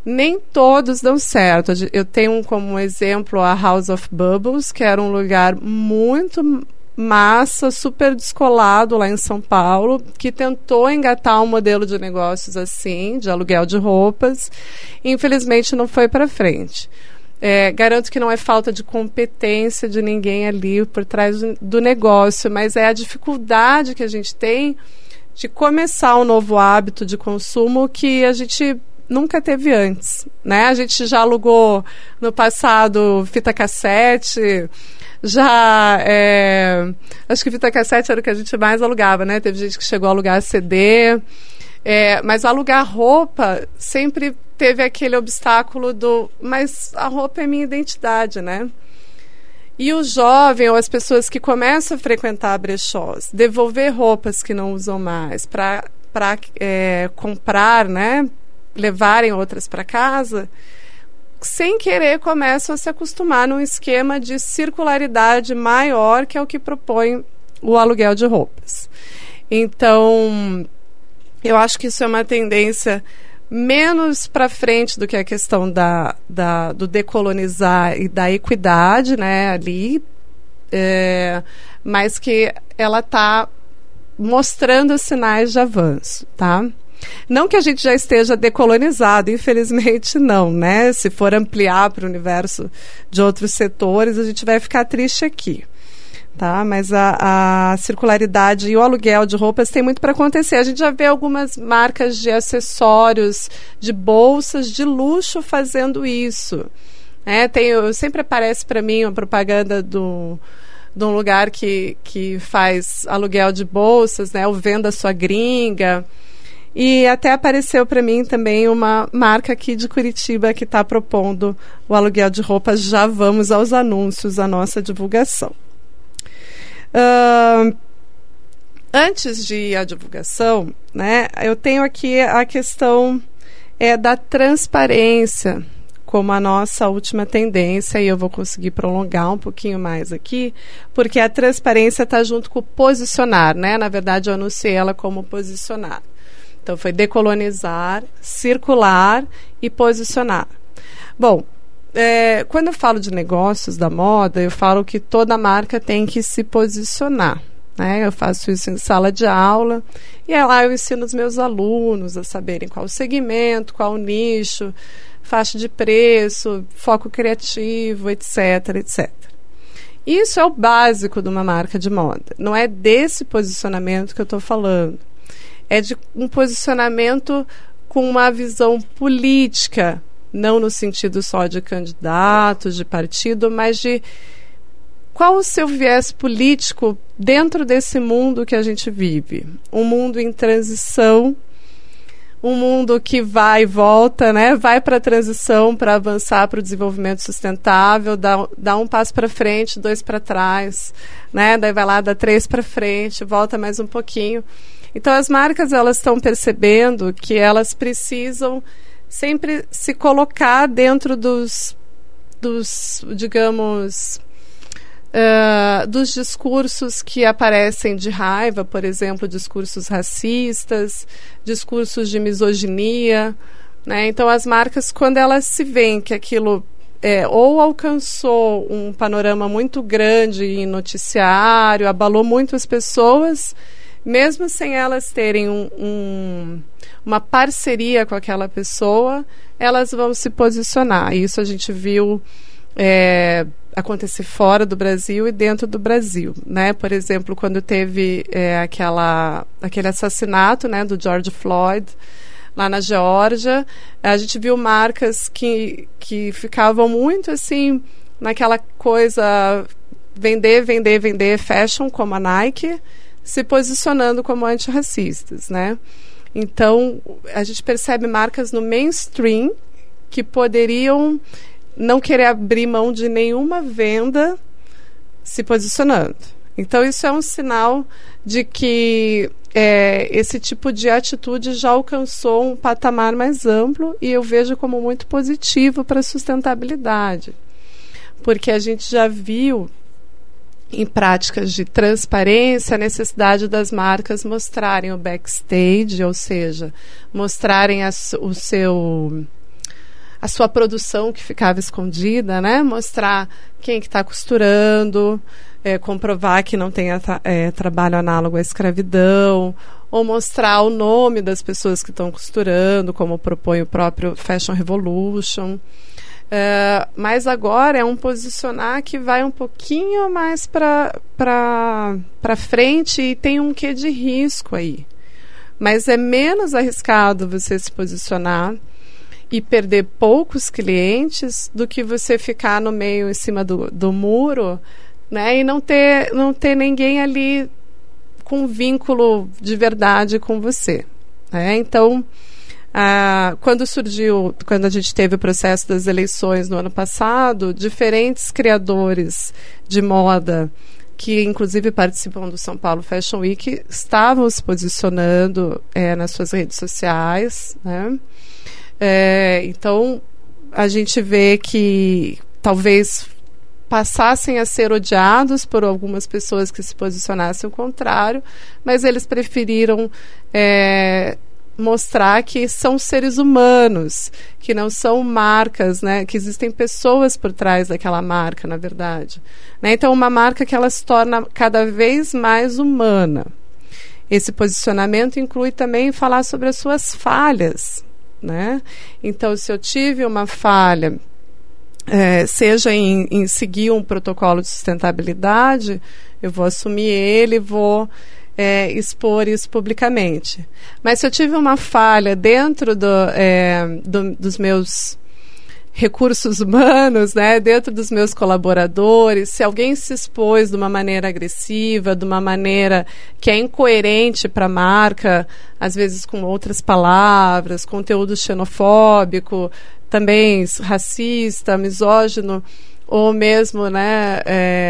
nem todos dão certo. Eu tenho como exemplo a House of Bubbles, que era um lugar muito massa, super descolado lá em São Paulo, que tentou engatar um modelo de negócios assim, de aluguel de roupas. Infelizmente não foi para frente. Garanto que não é falta de competência de ninguém ali por trás do negócio, mas é a dificuldade que a gente tem de começar um novo hábito de consumo que a gente nunca teve antes, né? A gente já alugou no passado fita cassete, acho que fita cassete era o que a gente mais alugava, né? Teve gente que chegou a alugar CD, mas alugar roupa sempre teve aquele obstáculo mas a roupa é minha identidade, né? E o jovem ou as pessoas que começam a frequentar brechós, devolver roupas que não usam mais para comprar, né? Levarem outras para casa, sem querer começam a se acostumar num esquema de circularidade maior, que é o que propõe o aluguel de roupas. Então, eu acho que isso é uma tendência menos para frente do que a questão do decolonizar e da equidade, né, ali, mas que ela está mostrando sinais de avanço, tá? Não que a gente já esteja decolonizado, infelizmente não, né? Se for ampliar para o universo de outros setores, a gente vai ficar triste aqui, tá? Mas a circularidade e o aluguel de roupas tem muito para acontecer. A gente já vê algumas marcas de acessórios, de bolsas de luxo fazendo isso. Sempre aparece para mim uma propaganda de um lugar que faz aluguel de bolsas, né? O Venda Sua Gringa. E até apareceu para mim também uma marca aqui de Curitiba que está propondo o aluguel de roupas. Já vamos aos anúncios, a nossa divulgação. Antes de ir à divulgação, né, eu tenho aqui a questão da transparência como a nossa última tendência, e eu vou conseguir prolongar um pouquinho mais aqui, porque a transparência está junto com o posicionar, né? Na verdade, eu anunciei ela como posicionar. Então, foi decolonizar, circular e posicionar. Bom, quando eu falo de negócios da moda, eu falo que toda marca tem que se posicionar, né? Eu faço isso em sala de aula e lá eu ensino os meus alunos a saberem qual o segmento, qual o nicho, faixa de preço, foco criativo, etc, etc. Isso é o básico de uma marca de moda. Não é desse posicionamento que eu estou falando. É de um posicionamento com uma visão política, não no sentido só de candidatos, de partido, mas de qual o seu viés político dentro desse mundo que a gente vive. Um mundo em transição, um mundo que vai e volta, né? Vai para a transição para avançar para o desenvolvimento sustentável, dá um passo para frente, 2 para trás, né? Daí vai lá, dá 3 para frente, volta mais um pouquinho. Então, as marcas elas estão percebendo que elas precisam sempre se colocar dentro dos digamos, dos discursos que aparecem de raiva, por exemplo, discursos racistas, discursos de misoginia, né? Então, as marcas, quando elas se veem que aquilo ou alcançou um panorama muito grande em noticiário, abalou muito as pessoas, mesmo sem elas terem uma parceria com aquela pessoa, elas vão se posicionar. Isso a gente viu acontecer fora do Brasil e dentro do Brasil, né? Por exemplo, quando teve aquele assassinato, né, do George Floyd lá na Geórgia, a gente viu marcas que ficavam muito assim naquela coisa vender, vender, vender, fashion, como a Nike, se posicionando como antirracistas, né? Então, a gente percebe marcas no mainstream que poderiam não querer abrir mão de nenhuma venda se posicionando. Então, isso é um sinal de que esse tipo de atitude já alcançou um patamar mais amplo e eu vejo como muito positivo para a sustentabilidade. Porque a gente já viu em práticas de transparência, a necessidade das marcas mostrarem o backstage, ou seja, mostrarem a sua produção que ficava escondida, né? Mostrar quem que está costurando, comprovar que não tem trabalho análogo à escravidão, ou mostrar o nome das pessoas que estão costurando, como propõe o próprio Fashion Revolution. Mas agora é um posicionar que vai um pouquinho mais para frente e tem um quê de risco aí. Mas é menos arriscado você se posicionar e perder poucos clientes do que você ficar no meio, em cima do muro, né, e não ter ninguém ali com vínculo de verdade com você, né? Então, quando a gente teve o processo das eleições no ano passado, diferentes criadores de moda que inclusive participam do São Paulo Fashion Week estavam se posicionando nas suas redes sociais, né? Então a gente vê que talvez passassem a ser odiados por algumas pessoas que se posicionassem ao contrário, mas eles preferiram mostrar que são seres humanos, que não são marcas, né? Que existem pessoas por trás daquela marca, na verdade, né? Então, uma marca que ela se torna cada vez mais humana. Esse posicionamento inclui também falar sobre as suas falhas, né? Então, se eu tive uma falha, seja em seguir um protocolo de sustentabilidade, eu vou assumir ele, vou expor isso publicamente. Mas se eu tive uma falha dentro dos meus recursos humanos, né, dentro dos meus colaboradores, se alguém se expôs de uma maneira agressiva, de uma maneira que é incoerente para a marca, às vezes com outras palavras, conteúdo xenofóbico, também racista, misógino, ou mesmo, né,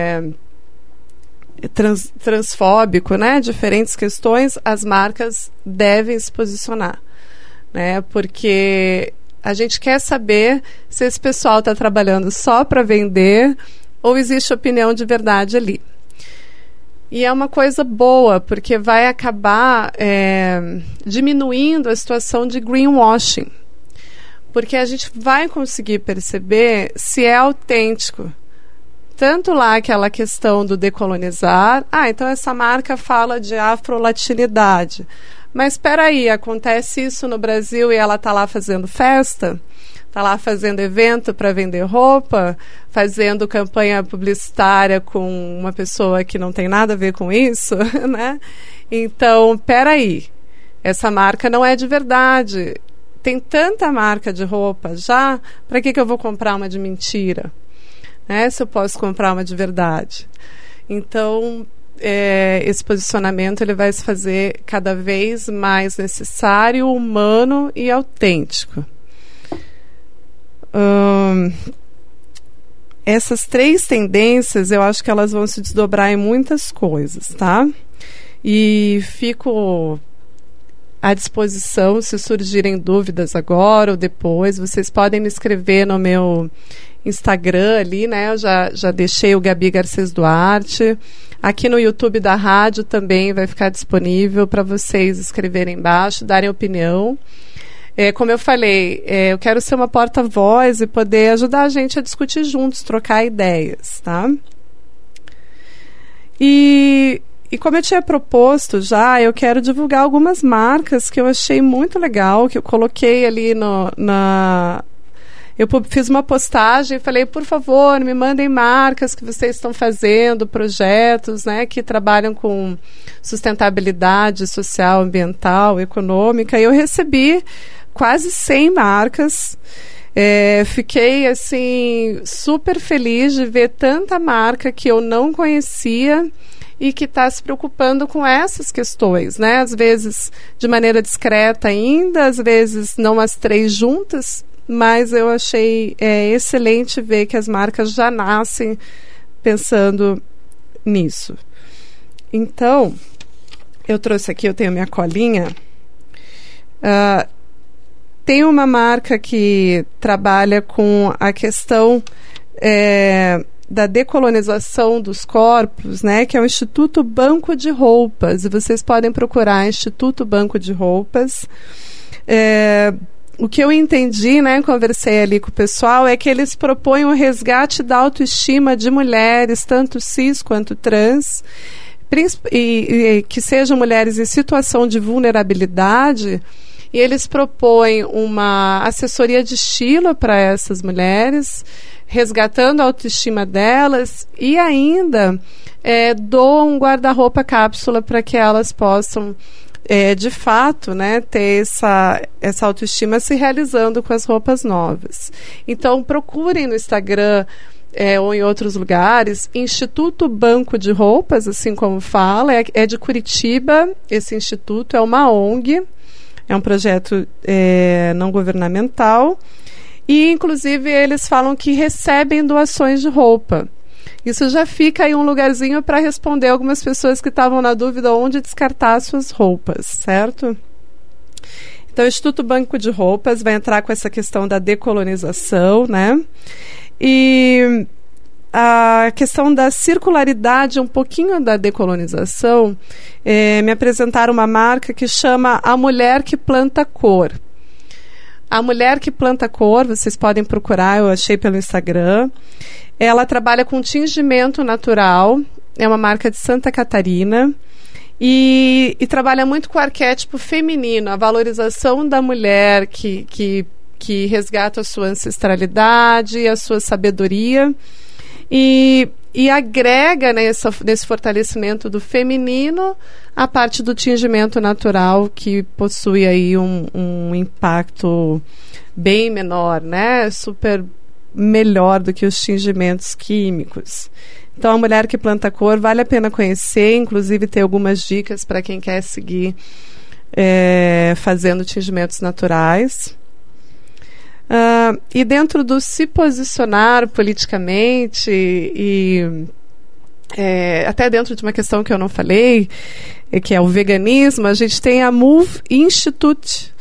transfóbico, né, diferentes questões, as marcas devem se posicionar, né, porque a gente quer saber se esse pessoal está trabalhando só para vender ou existe opinião de verdade ali. E é uma coisa boa, porque vai acabar diminuindo a situação de greenwashing, porque a gente vai conseguir perceber se é autêntico. Tanto lá aquela questão do decolonizar, então essa marca fala de afrolatinidade. Mas espera aí, acontece isso no Brasil e ela está lá fazendo festa? Está lá fazendo evento para vender roupa? Fazendo campanha publicitária com uma pessoa que não tem nada a ver com isso? Né? Então, espera aí, essa marca não é de verdade. Tem tanta marca de roupa já, para que eu vou comprar uma de mentira? Se eu posso comprar uma de verdade. Então, esse posicionamento ele vai se fazer cada vez mais necessário, humano e autêntico. Essas 3 tendências, eu acho que elas vão se desdobrar em muitas coisas, tá? E fico à disposição, se surgirem dúvidas agora ou depois, vocês podem me escrever no meu Instagram ali, né? Eu já deixei o Gabi Garcês Duarte. Aqui no YouTube da rádio também vai ficar disponível para vocês escreverem embaixo, darem opinião. Como eu falei, eu quero ser uma porta-voz e poder ajudar a gente a discutir juntos, trocar ideias, tá? E como eu tinha proposto já, eu quero divulgar algumas marcas que eu achei muito legal, que eu coloquei ali eu fiz uma postagem e falei, por favor, me mandem marcas que vocês estão fazendo, projetos, né, que trabalham com sustentabilidade social, ambiental, econômica. E eu recebi quase 100 marcas. Fiquei, assim, super feliz de ver tanta marca que eu não conhecia e que está se preocupando com essas questões, né? Às vezes de maneira discreta ainda, às vezes não as 3 juntas, mas eu achei excelente ver que as marcas já nascem pensando nisso. Então, eu trouxe aqui, eu tenho minha colinha. Tem uma marca que trabalha com a questão da decolonização dos corpos, né, que é o Instituto Banco de Roupas. E vocês podem procurar Instituto Banco de Roupas. o que eu entendi, né, conversei ali com o pessoal, é que eles propõem o resgate da autoestima de mulheres, tanto cis quanto trans, e que sejam mulheres em situação de vulnerabilidade, e eles propõem uma assessoria de estilo para essas mulheres, resgatando a autoestima delas, e ainda doam um guarda-roupa cápsula para que elas possam de fato, né, ter essa autoestima se realizando com as roupas novas. Então, procurem no Instagram ou em outros lugares, Instituto Banco de Roupas, assim como fala, é de Curitiba, esse instituto é uma ONG, é um projeto não governamental, e inclusive eles falam que recebem doações de roupa. Isso já fica aí um lugarzinho para responder algumas pessoas que estavam na dúvida onde descartar suas roupas, certo? Então, o Instituto Banco de Roupas vai entrar com essa questão da decolonização, né? E a questão da circularidade, um pouquinho da decolonização, me apresentaram uma marca que chama A Mulher que Planta Cor. A Mulher que Planta Cor, vocês podem procurar, eu achei pelo Instagram. Ela trabalha com tingimento natural, é uma marca de Santa Catarina e trabalha muito com o arquétipo feminino, a valorização da mulher que resgata a sua ancestralidade, a sua sabedoria e agrega nesse fortalecimento do feminino a parte do tingimento natural que possui aí um impacto bem menor, né? Super melhor do que os tingimentos químicos. Então, a Mulher que Planta Cor vale a pena conhecer, inclusive tem algumas dicas para quem quer seguir fazendo tingimentos naturais. E dentro do se posicionar politicamente e até dentro de uma questão que eu não falei, que é o veganismo, a gente tem a Move Institute,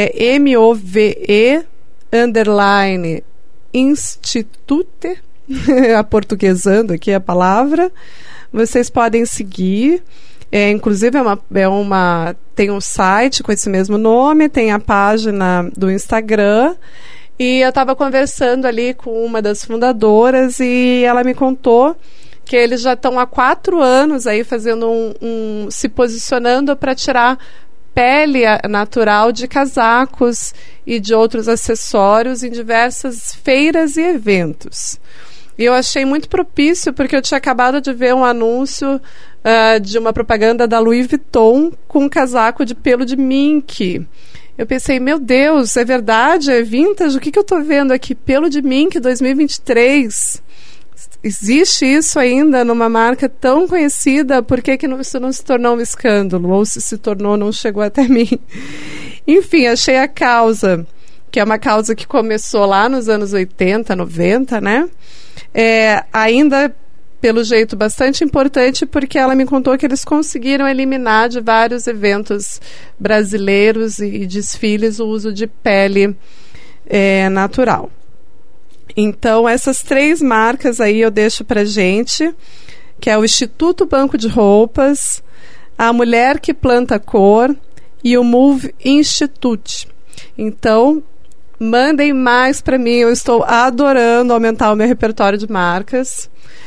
MOVE _ Institute, aportuguesando aqui a palavra. Vocês podem seguir. Inclusive tem um site com esse mesmo nome, tem a página do Instagram. E eu estava conversando ali com uma das fundadoras e ela me contou que eles já estão há 4 anos aí fazendo se posicionando para tirar pele natural de casacos e de outros acessórios em diversas feiras e eventos. E eu achei muito propício porque eu tinha acabado de ver um anúncio de uma propaganda da Louis Vuitton com um casaco de pelo de mink. Eu pensei, meu Deus, é verdade? É vintage? O que eu estou vendo aqui? Pelo de mink 2023. Existe isso ainda numa marca tão conhecida? Por que isso não se tornou um escândalo? Ou se tornou, não chegou até mim? Enfim, achei a causa, que é uma causa que começou lá nos anos 80, 90, né? Ainda, pelo jeito, bastante importante, porque ela me contou que eles conseguiram eliminar de vários eventos brasileiros e desfiles o uso de pele natural. Então, essas 3 marcas aí eu deixo pra gente, que é o Instituto Banco de Roupas, a Mulher que Planta Cor e o Move Institute. Então, mandem mais para mim, eu estou adorando aumentar o meu repertório de marcas.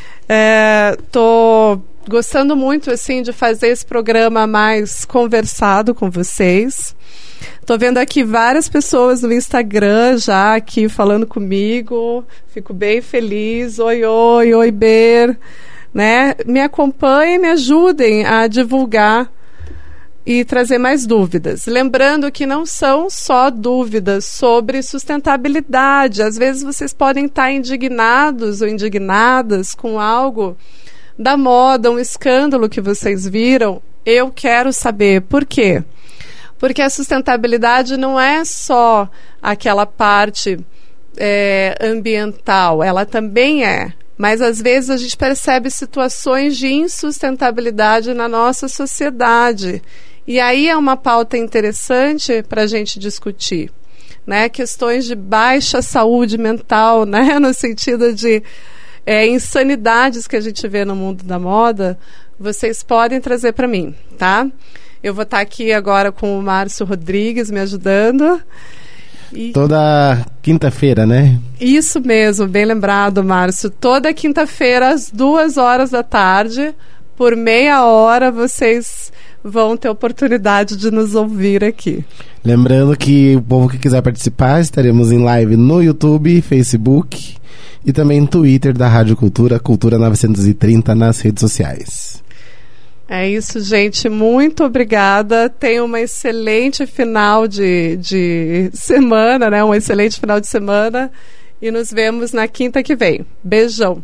Tô gostando muito assim de fazer esse programa mais conversado com vocês. Tô vendo aqui várias pessoas no Instagram já aqui falando comigo. Fico bem feliz. Oi, Ber. Né? Me acompanhem, me ajudem a divulgar e trazer mais dúvidas. Lembrando que não são só dúvidas sobre sustentabilidade. Às vezes vocês podem estar indignados ou indignadas com algo da moda, um escândalo que vocês viram. Eu quero saber por quê. Porque a sustentabilidade não é só aquela parte ambiental, ela também é. Mas às vezes a gente percebe situações de insustentabilidade na nossa sociedade. E aí é uma pauta interessante para a gente discutir, né? Questões de baixa saúde mental, né? No sentido de insanidades que a gente vê no mundo da moda, vocês podem trazer para mim, tá? Eu vou estar aqui agora com o Márcio Rodrigues me ajudando. Toda quinta-feira, né? Isso mesmo, bem lembrado, Márcio. Toda quinta-feira, às 14h, por meia hora, vocês vão ter oportunidade de nos ouvir aqui. Lembrando que o povo que quiser participar, estaremos em live no YouTube, Facebook e também no Twitter da Rádio Cultura, Cultura 930 nas redes sociais. É isso, gente. Muito obrigada. Tenha uma excelente final de semana, né? Um excelente final de semana. E nos vemos na quinta que vem. Beijão.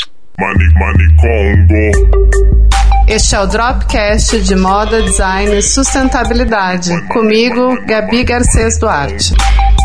Este é o Dropcast de Moda, Design e Sustentabilidade. Comigo, Gabi Garcês Duarte.